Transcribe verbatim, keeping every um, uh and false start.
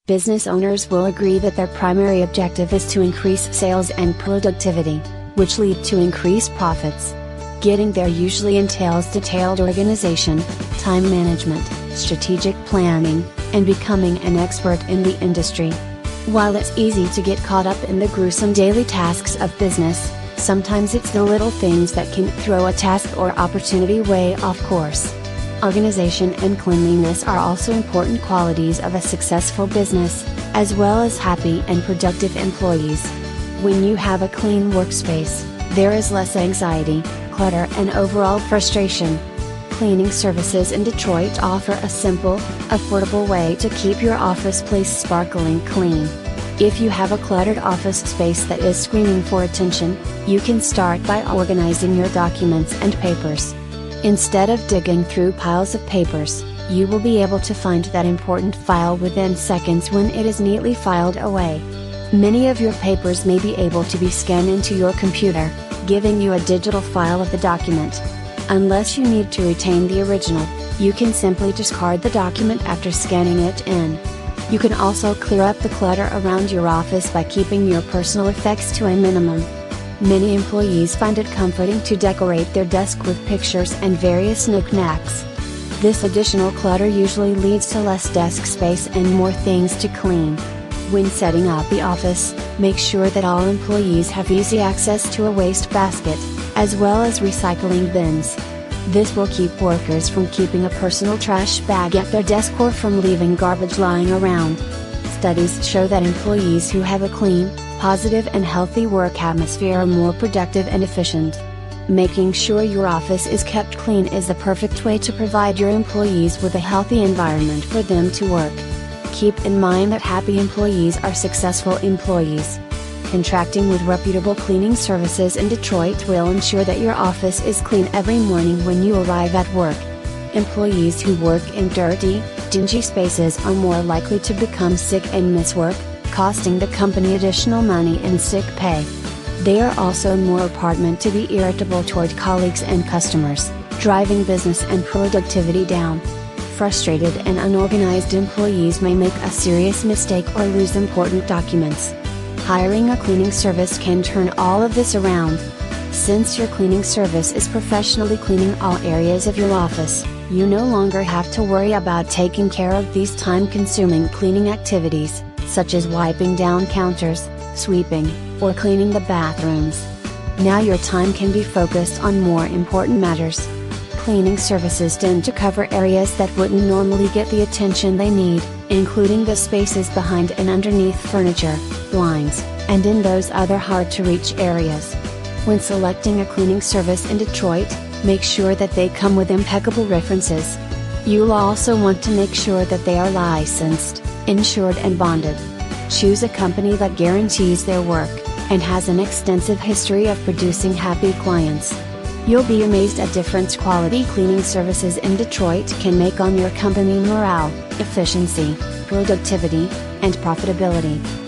Business owners will agree that their primary objective is to increase sales and productivity, which lead to increased profits. Getting there usually entails detailed organization, time management, strategic planning, and becoming an expert in the industry. While it's easy to get caught up in the gruesome daily tasks of business, sometimes it's the little things that can throw a task or opportunity way off course. Organization and cleanliness are also important qualities of a successful business, as well as happy and productive employees. When you have a clean workspace, there is less anxiety, clutter, and overall frustration. Cleaning services in Detroit offer a simple, affordable way to keep your office place sparkling clean. If you have a cluttered office space that is screaming for attention, you can start by organizing your documents and papers. Instead of digging through piles of papers, you will be able to find that important file within seconds when it is neatly filed away. Many of your papers may be able to be scanned into your computer, giving you a digital file of the document. Unless you need to retain the original, you can simply discard the document after scanning it in. You can also clear up the clutter around your office by keeping your personal effects to a minimum. Many employees find it comforting to decorate their desk with pictures and various knickknacks. This additional clutter usually leads to less desk space and more things to clean. When setting up the office, make sure that all employees have easy access to a waste basket, as well as recycling bins. This will keep workers from keeping a personal trash bag at their desk or from leaving garbage lying around. Studies show that employees who have a clean, positive and healthy work atmosphere are more productive and efficient. Making sure your office is kept clean is the perfect way to provide your employees with a healthy environment for them to work. Keep in mind that happy employees are successful employees. Contracting with reputable cleaning services in Detroit will ensure that your office is clean every morning when you arrive at work. Employees who work in dirty, dingy spaces are more likely to become sick and miss work, costing the company additional money in sick pay. They are also more prone to be irritable toward colleagues and customers, driving business and productivity down. Frustrated and unorganized employees may make a serious mistake or lose important documents. Hiring a cleaning service can turn all of this around. Since your cleaning service is professionally cleaning all areas of your office, you no longer have to worry about taking care of these time-consuming cleaning activities, such as wiping down counters, sweeping, or cleaning the bathrooms. Now your time can be focused on more important matters. Cleaning services tend to cover areas that wouldn't normally get the attention they need, including the spaces behind and underneath furniture, blinds, and in those other hard-to-reach areas. When selecting a cleaning service in Detroit, make sure that they come with impeccable references. You'll also want to make sure that they are licensed, insured and bonded. Choose a company that guarantees their work, and has an extensive history of producing happy clients. You'll be amazed at difference quality cleaning services in Detroit can make on your company morale, efficiency, productivity, and profitability.